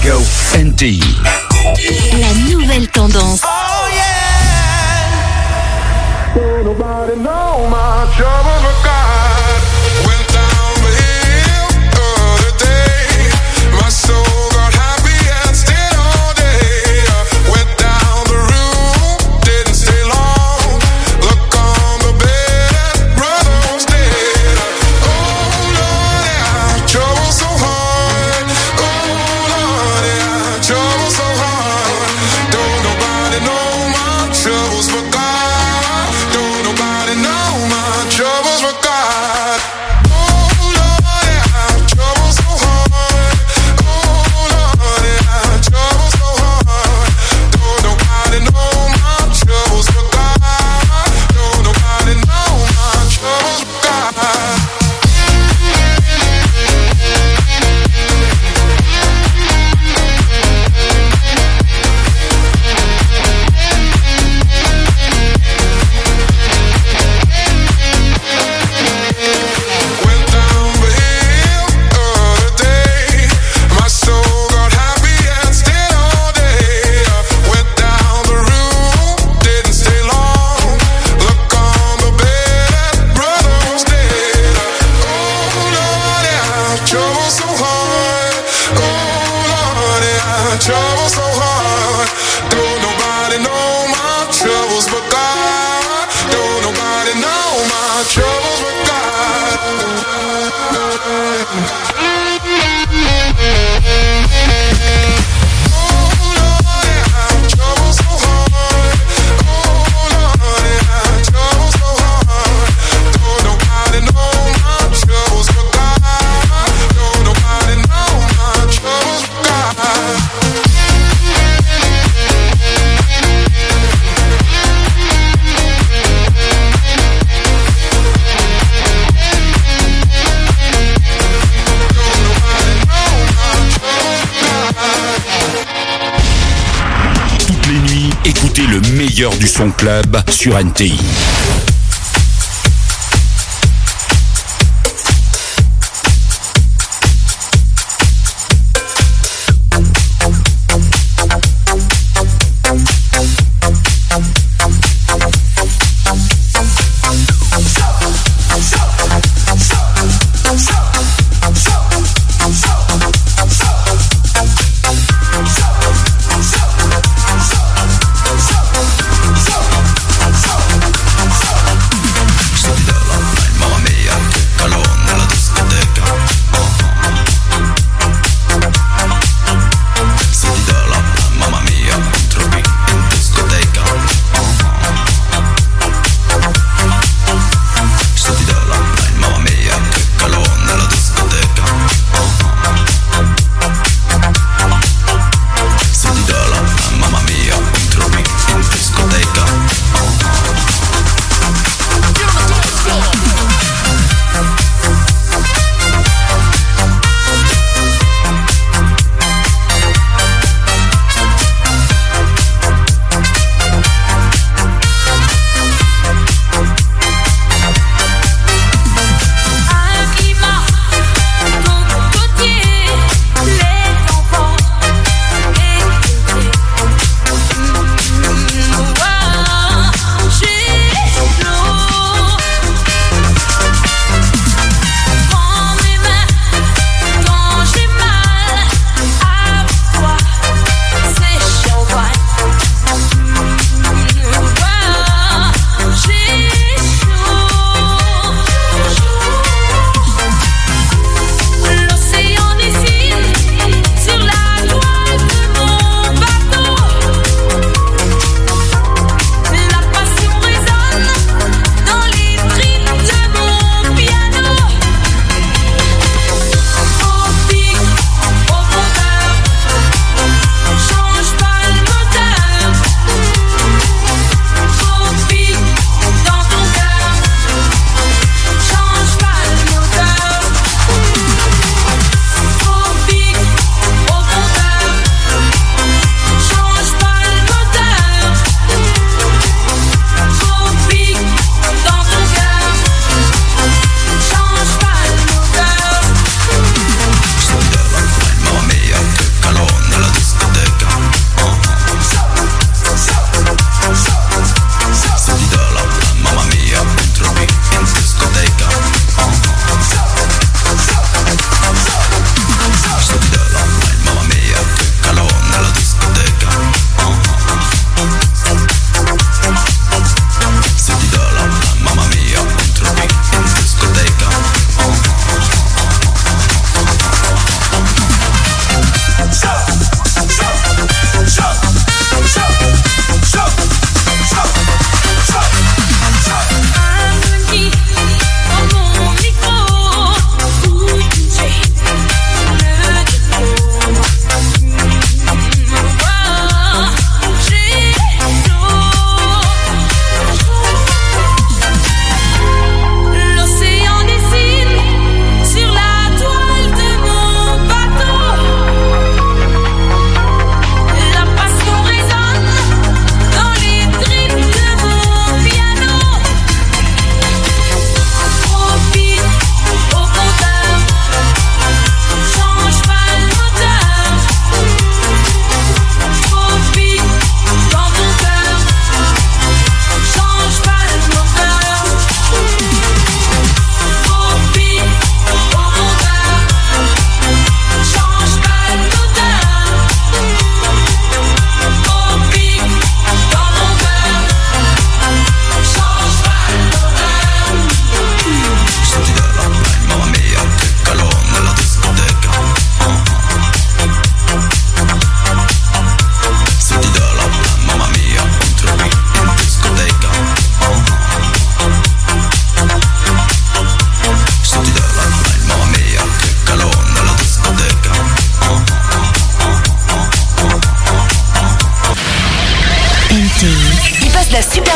go. NTI. La nouvelle tendance. Oh yeah. Don't nobody know my trouble but God. Went down the hill the other day. My soul got happy and stayed all day. Went down the room, didn't stay long. Look on the bed, brother was dead. Oh Lord, yeah, trouble so hard. Oh Lord, yeah, trouble so hard. Don't nobody know my troubles but God. Don't nobody know my troubles but God. Oh Lord, yeah, trouble so hard. Oh Lord, yeah, trouble so hard. Don't nobody know my troubles but God. Don't nobody know my troubles but God. Went down the hill the other day. My soul got happy and stayed all day. Went down the room, didn't stay long. Look on the bed, brother was dead. Oh Lord, yeah, trouble so hard. Oh Lord, yeah, trouble so hard. Don't nobody know my troubles but God. Don't nobody know my troubles but God. Toutes les nuits, écoutez le meilleur du son club sur NTI.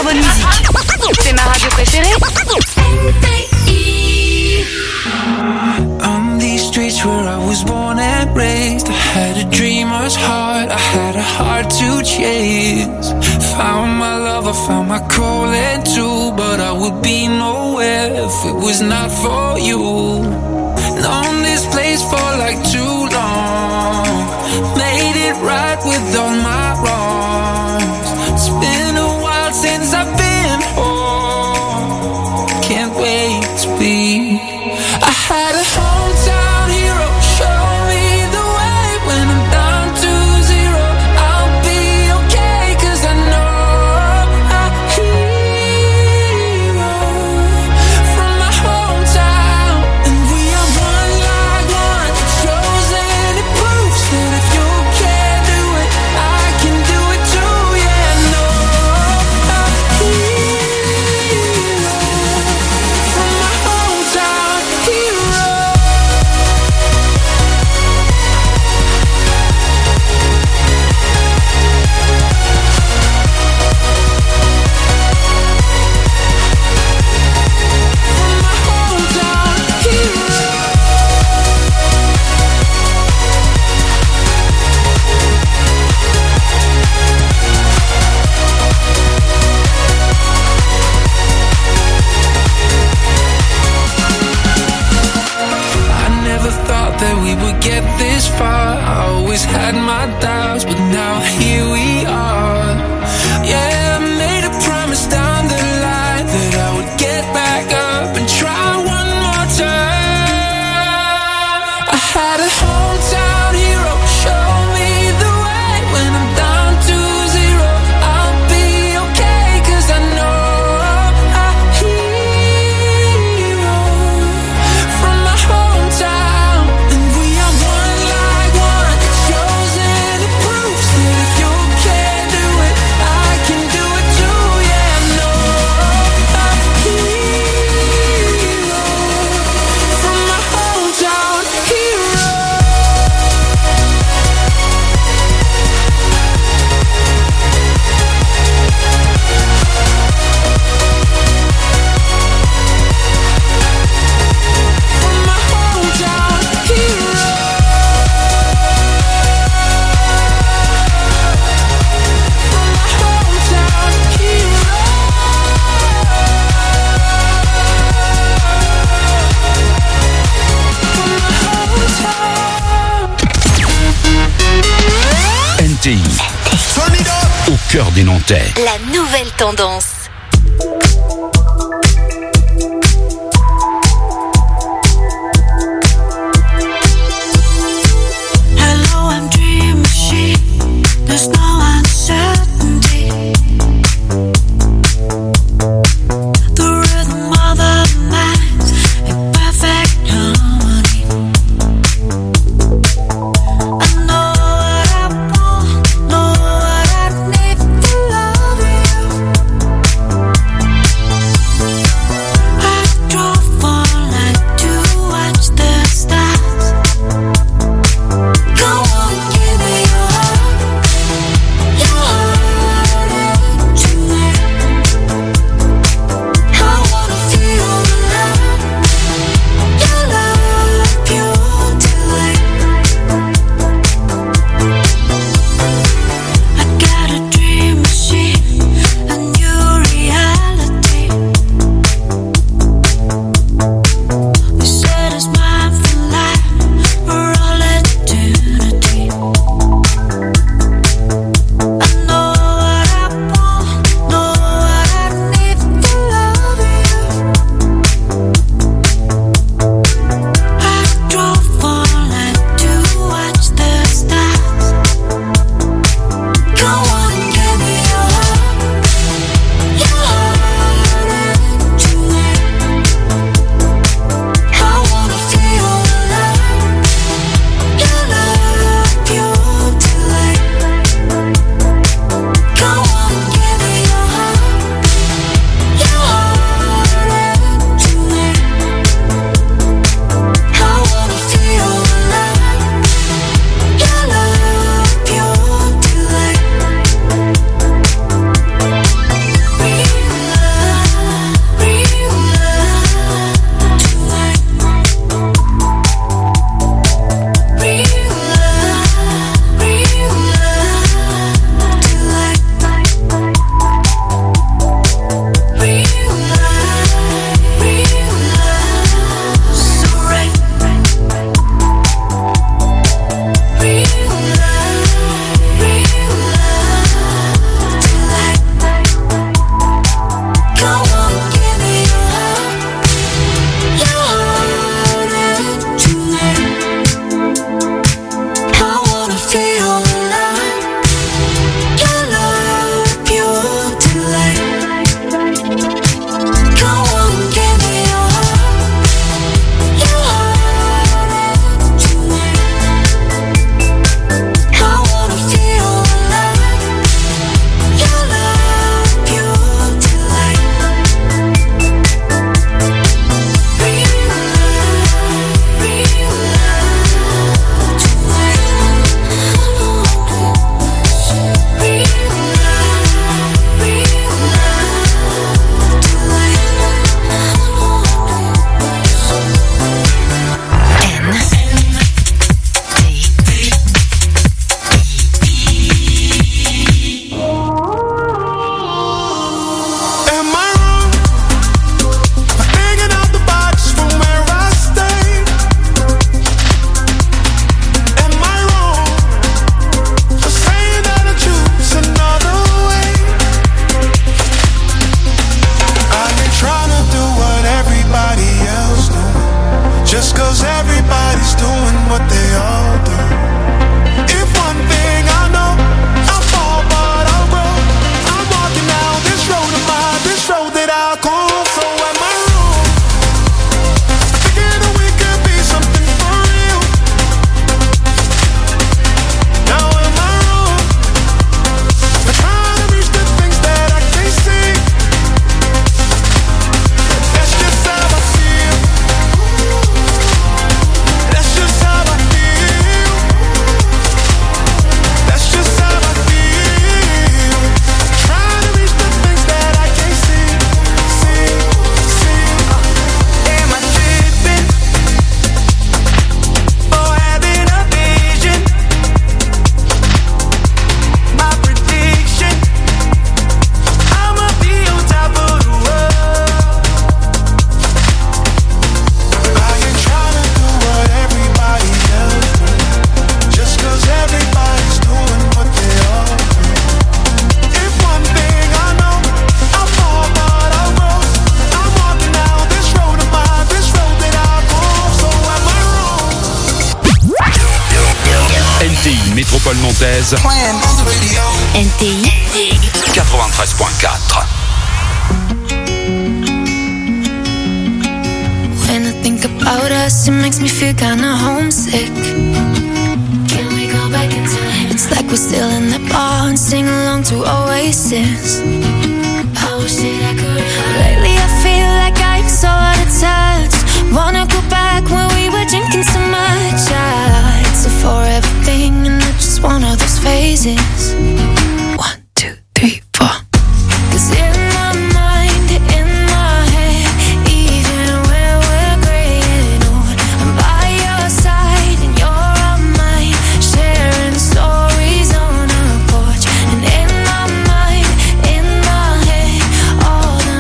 super bonne musique. C'est ma radio préférée. On these streets where I was born and raised, I had a dreamer's heart, I had a heart to chase. Found my love, I found my calling too, but I would be nowhere if it was not for you. Known this place for like too long, made it right with all my wrongs. It's been a while since I've been home, can't wait to be. I had a hometown hero show me the way. When I'm down to zero, I'll be okay, 'cause I know a hero from my hometown. And we are one like one, chosen. It proves that if you can do it, I can do it too. Yeah, no, a hero from my hometown. That we would get this far. I always had my doubts, but now here we are. Yeah, I made a promise down the line that I would get back up and try one more time. I had a hometown hero show me the way. When I'm down to zero, I'll be okay, 'cause I know a hero from my hometown. Au cœur des Nantais. La nouvelle tendance. Hello, I'm Dream Machine. There's no uncertainty. The rhythm of the night in perfect harmony. I know what I want, know what I need to love you. métropole nantaise. NTI 93.4. When I think about us, it makes me feel kinda homesick. Can we go back in time? It's like we're still in the bar and sing along to Oasis. I wish that I could. Lately I feel like I'm so out of touch. Wanna go back when we were drinking so much. It's a forever thing and not just one of those phases. 1, 2, 3, 4. 'Cause in my mind, in my head, even when we're graying old, I'm by your side and you're on mine, sharing stories on our porch. And in my mind, in my head, all the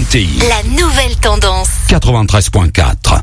NTI. La nouvelle tendance. 93.4.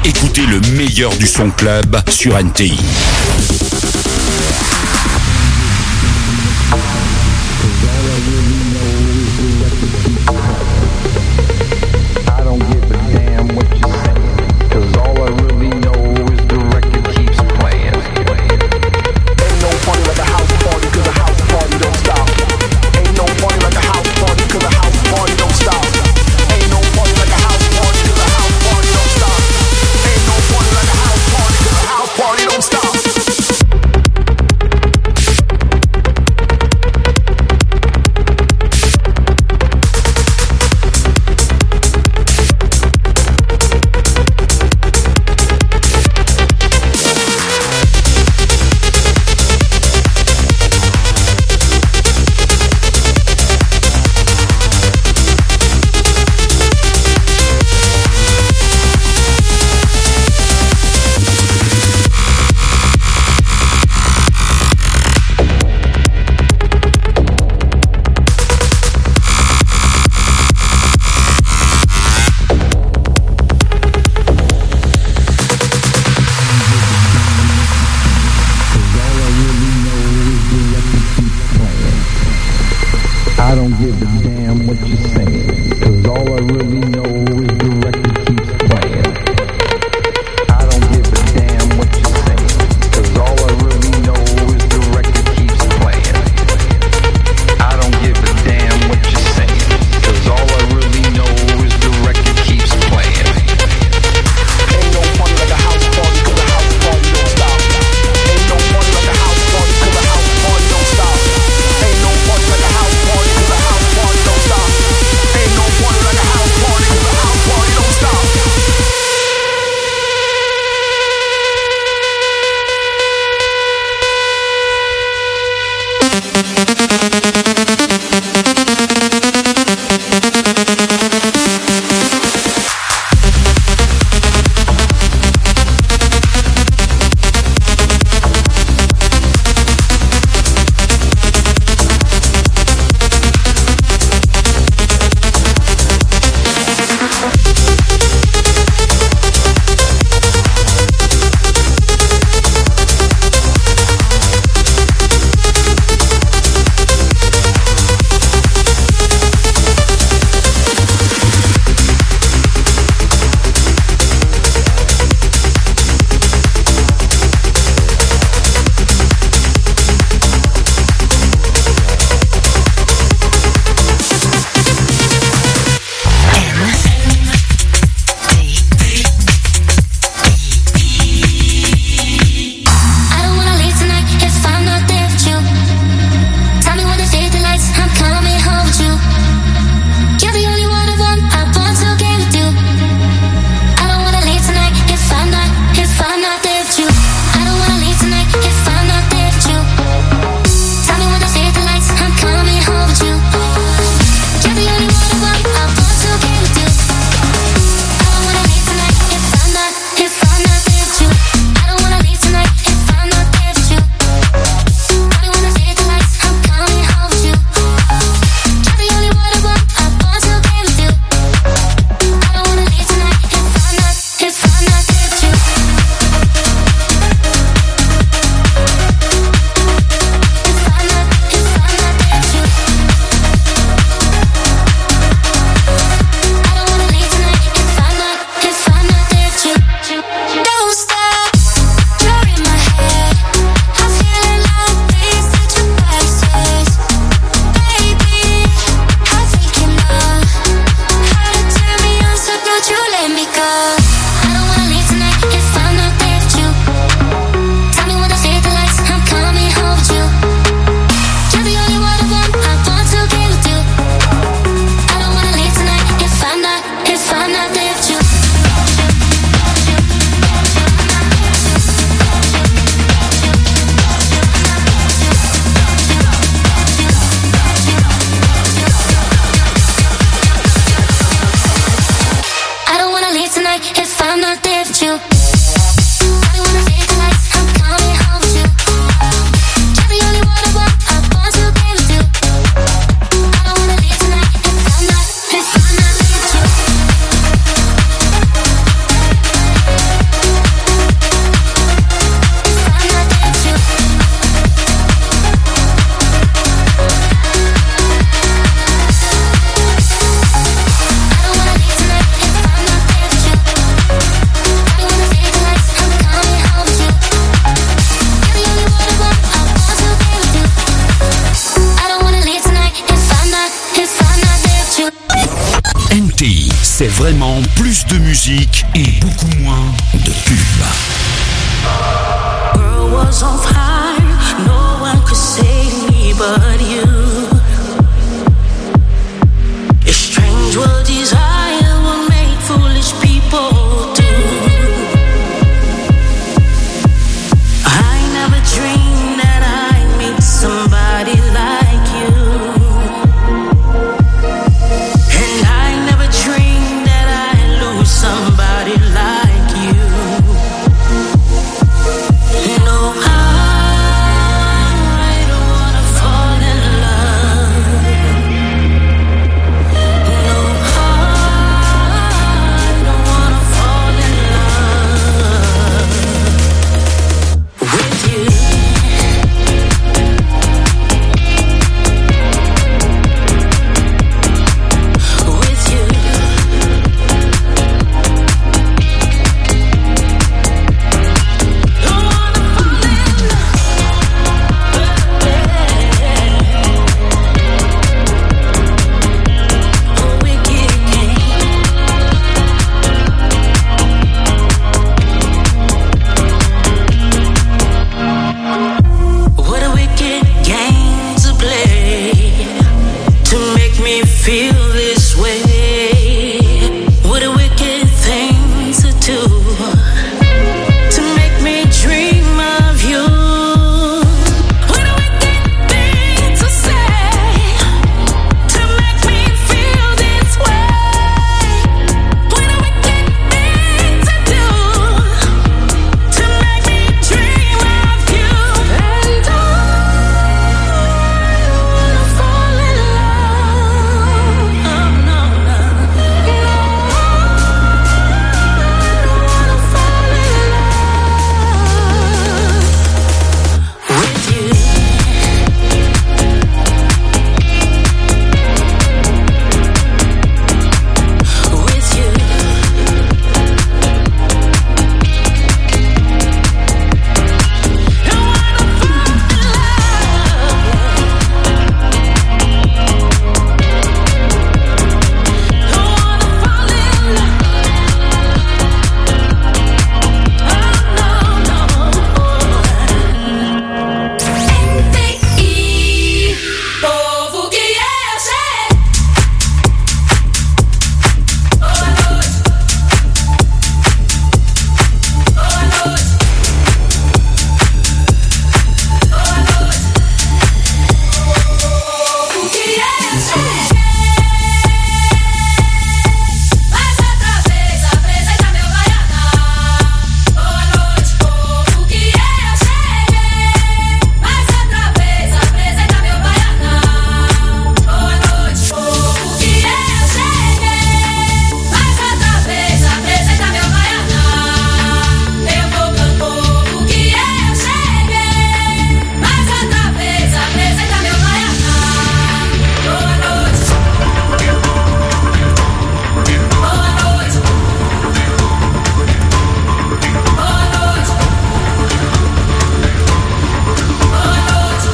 Écoutez le meilleur du son club sur NTI. Party don't stop. vraiment plus de musique et beaucoup moins de pub. World was on fire, no one could save me but you. It's strange what desire will make foolish people do. I never dreamed that I'd meet somebody like you, and I never dreamed that I'd lose somebody like you. No, I don't wanna fall in love. No, I don't wanna fall in love with you. With you. Don't wanna fall in love. A wicked game. What a wicked game to play to make me feel this way. What a wicked thing to do to make me dream of you. What a wicked thing to say to make me feel this way. What a wicked thing to do to make me dream of you. And I don't wanna fall in love. Oh, no, no, no. I don't wanna fall in love with you. With you. Don't wanna fall in love. Don't wanna fall in love. Oh, no, NTI. Povo que eu sei. Boa noite. Boa noite. Boa noite. Povo que eu sei. Mais outra vez apresenta meu baianá. Boa noite, povo que eu cheguei. Mais outra vez apresenta meu baianá. Boa noite, povo que eu cheguei. Mais outra vez apresenta meu baianá. Eu vou pro povo que eu cheguei. Mais outra vez apresenta meu baianá. Boa noite. Boa noite. Boa noite. Boa noite.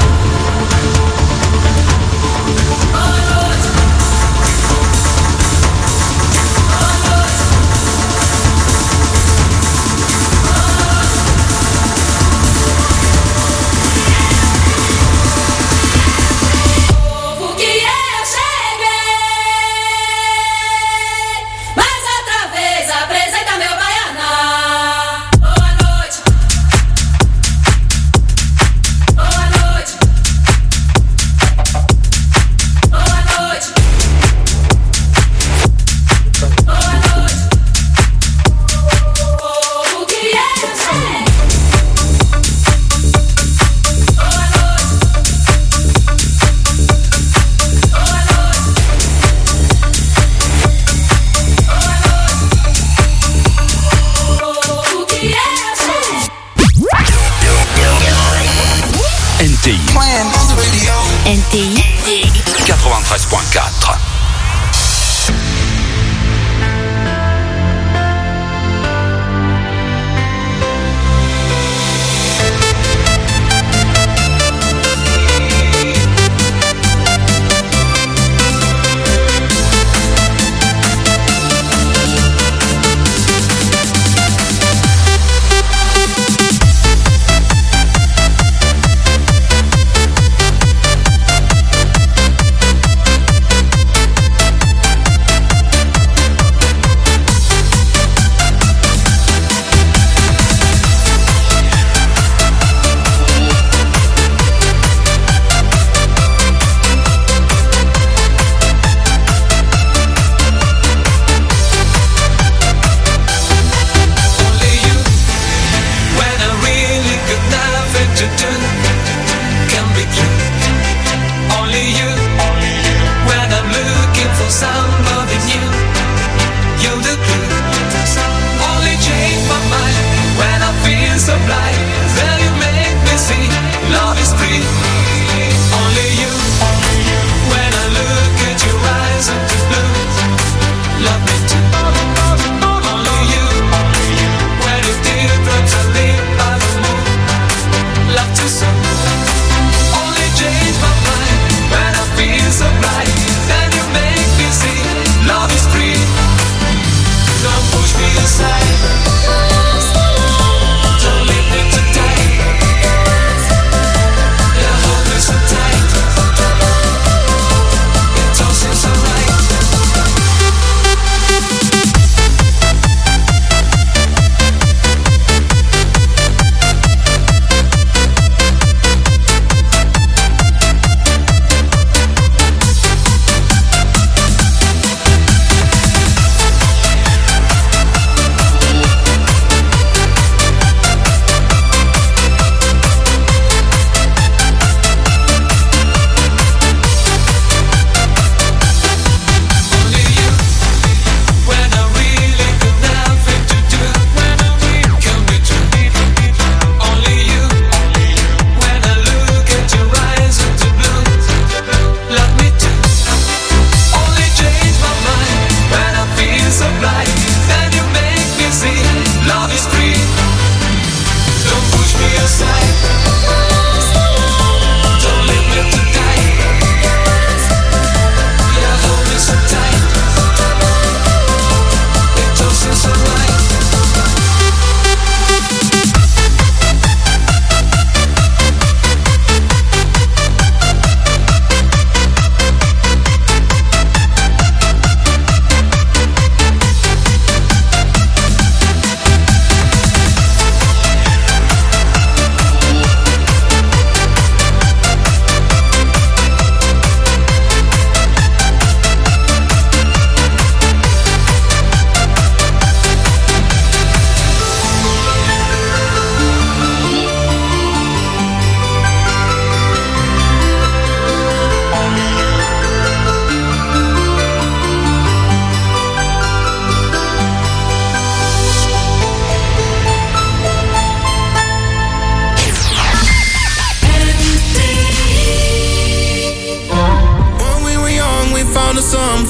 Boa noite. Povo que eu cheguei. Mais outra vez apresenta meu baianá. Boa noite. Boa noite. Boa noite. Boa noite. Povo que eu cheguei. Boa noite. Boa noite. Povo que eu cheguei. NTI Playing on the radio. NTI. 93.4.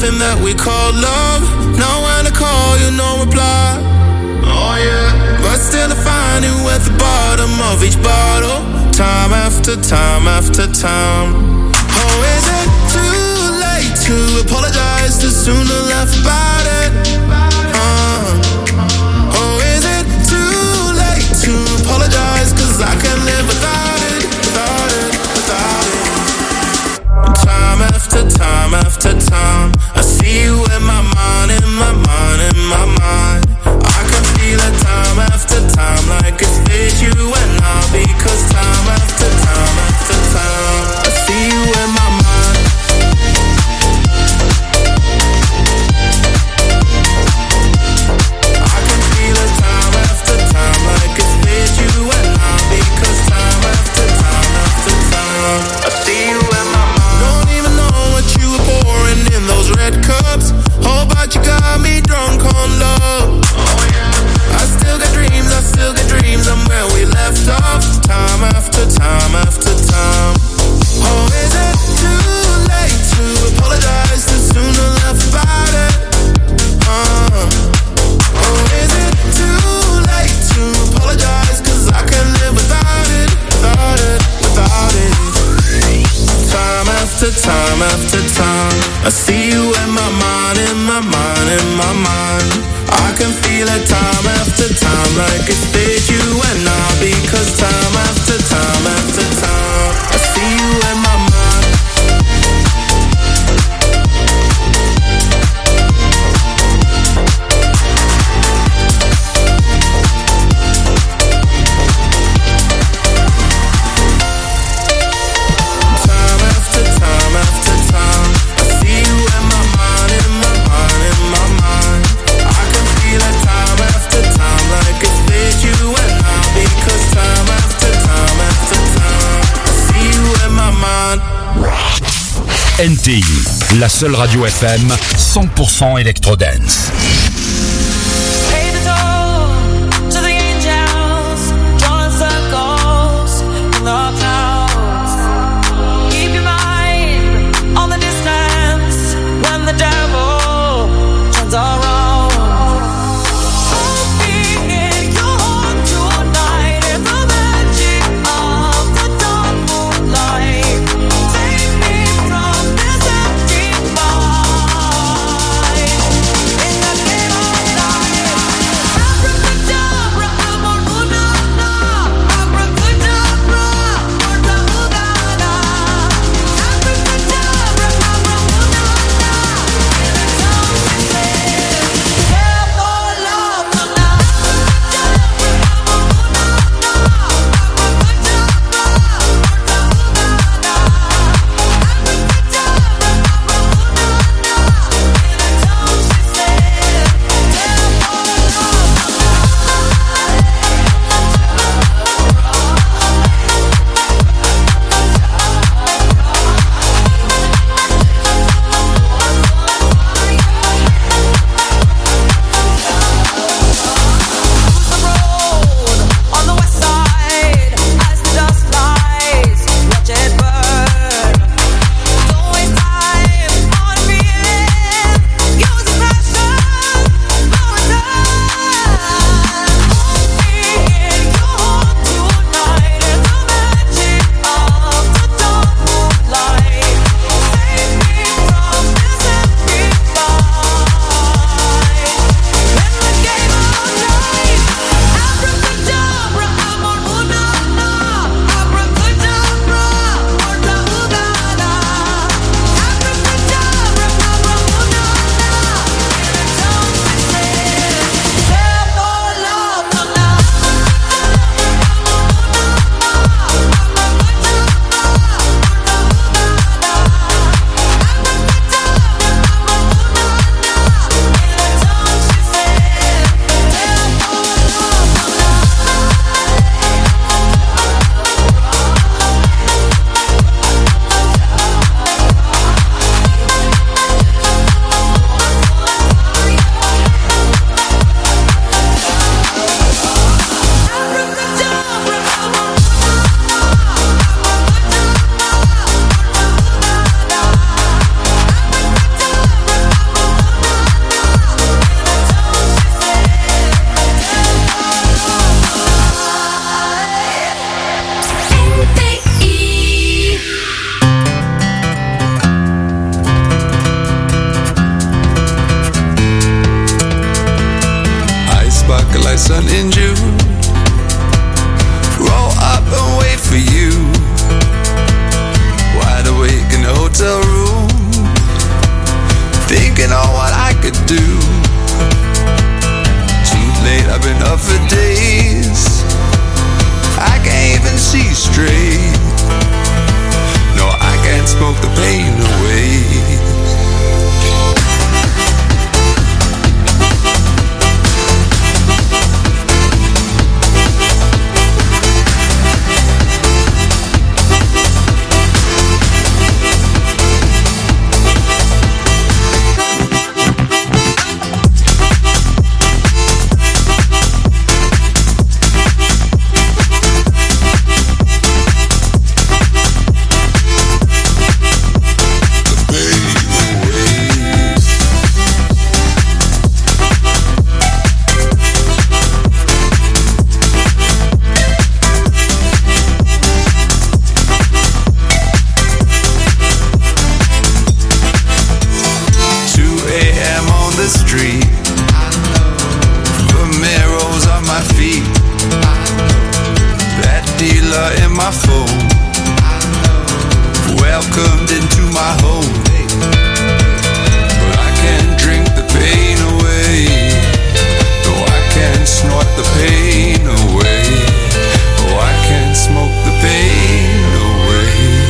something that we call love. Now when I call, you no reply. Oh yeah. But still I find you at the bottom of each bottle, time after time after time. Oh, is it too late to apologize? Too soon to laugh about it. Oh, is it too late to apologize? 'Cause I can't live without it, without it, without it. Time after time after time, I see you in my mind, in my mind, in my mind. I can feel it time after time, like it's fit you and I. Because time after time after time, I see you in my mind. I can feel it time after time, like it's fit you and I. Because time after time after time, I see you in my mind. Don't even know what you were pouring in those red cups. Oh, but you got me drunk on love. Oh yeah. I still got dreams, I'm where we left off. Time after time after time. Oh, is it too late to apologize? Too soon to laugh about it. Oh, is it too late to apologize? 'Cause I can't live without it, without it, without it. Time after time after time, I see you in my mind, in my mind, in my mind. I can feel it time after time, like it's fit you and I. Because time after time after time, I see you in my mind. Time after time after time, I see you in my mind, in my mind, in my mind. I can feel it time after time, like it's fit you and I. Because time after time after time, I see you in my mind. NTI, la seule radio FM 100% électro-dance. Pay the toll to the angels, drawing circles in the clouds. Keep your mind on the distance when the devil turns around. I'll be in your heart tonight in the magic of the dark moonlight. Save me from this empty mind. In the name of my phone, welcomed into my home. But I can't drink the pain away, no, I can't snort the pain away, oh, I can't smoke the pain away.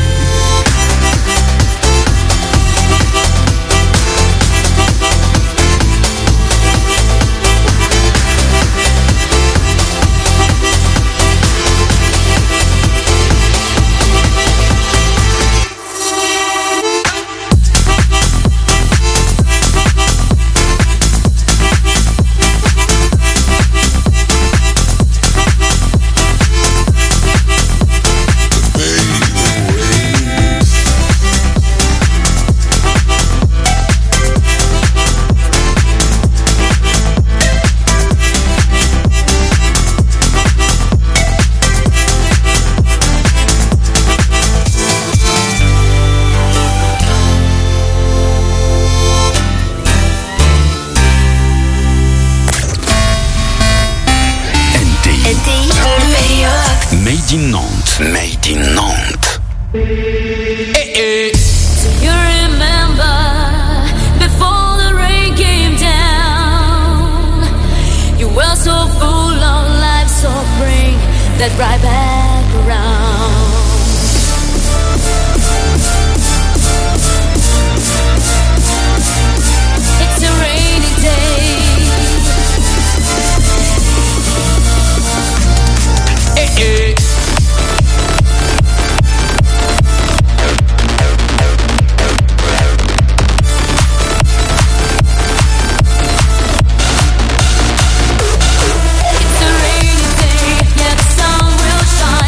Made in Nantes. Made in Nantes. Do you remember before the rain came down? You were so full of life, so bring that right back around. It's a rainy day. It's a rainy day, yeah, the sun will shine.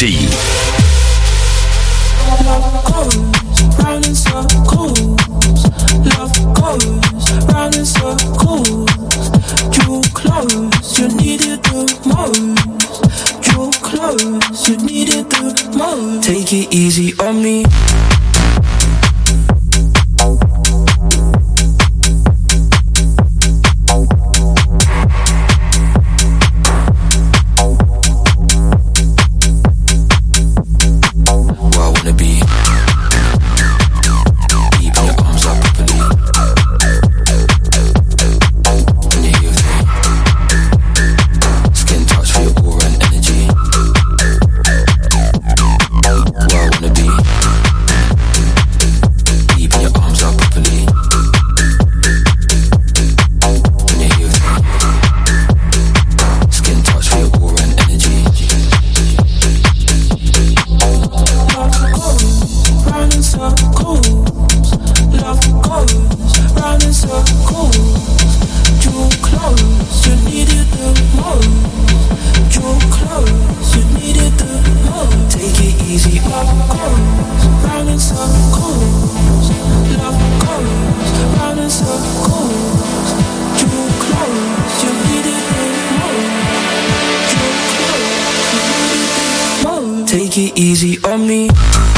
NTI. Love goes round in circles. Love goes round in circles. Drew close, you needed the most. Drew close, you needed the most. Take it easy on me. Take it easy on me.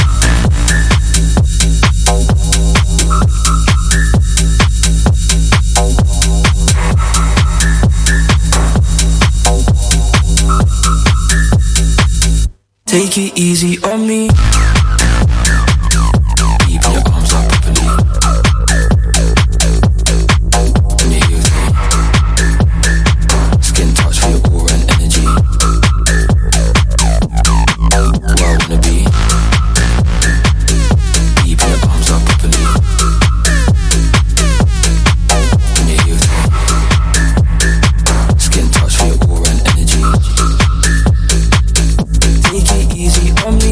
Take it easy on me. Keep your arms up properly. When you hear me, skin touch for your aura and energy. Where I wanna be. Keep your arms up properly. When you hear me, skin touch for your aura and energy. Take it easy on me.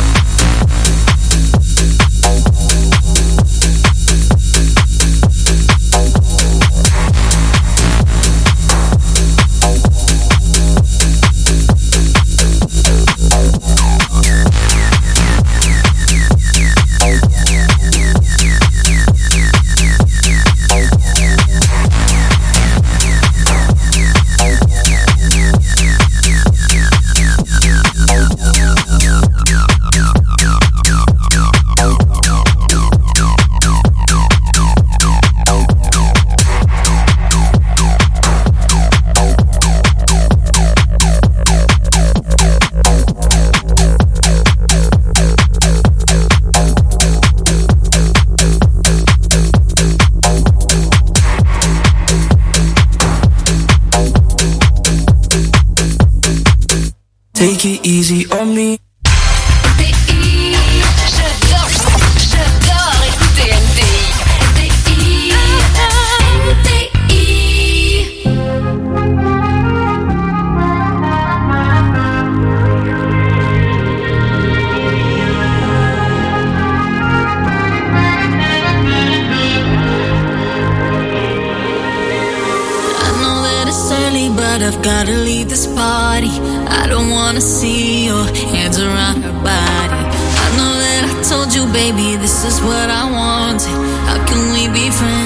Take it easy on me. J'adore écouter NTI. But I've gotta leave this party. I don't wanna see your hands around her body. I know that I told you, baby, this is what I wanted. How can we be friends?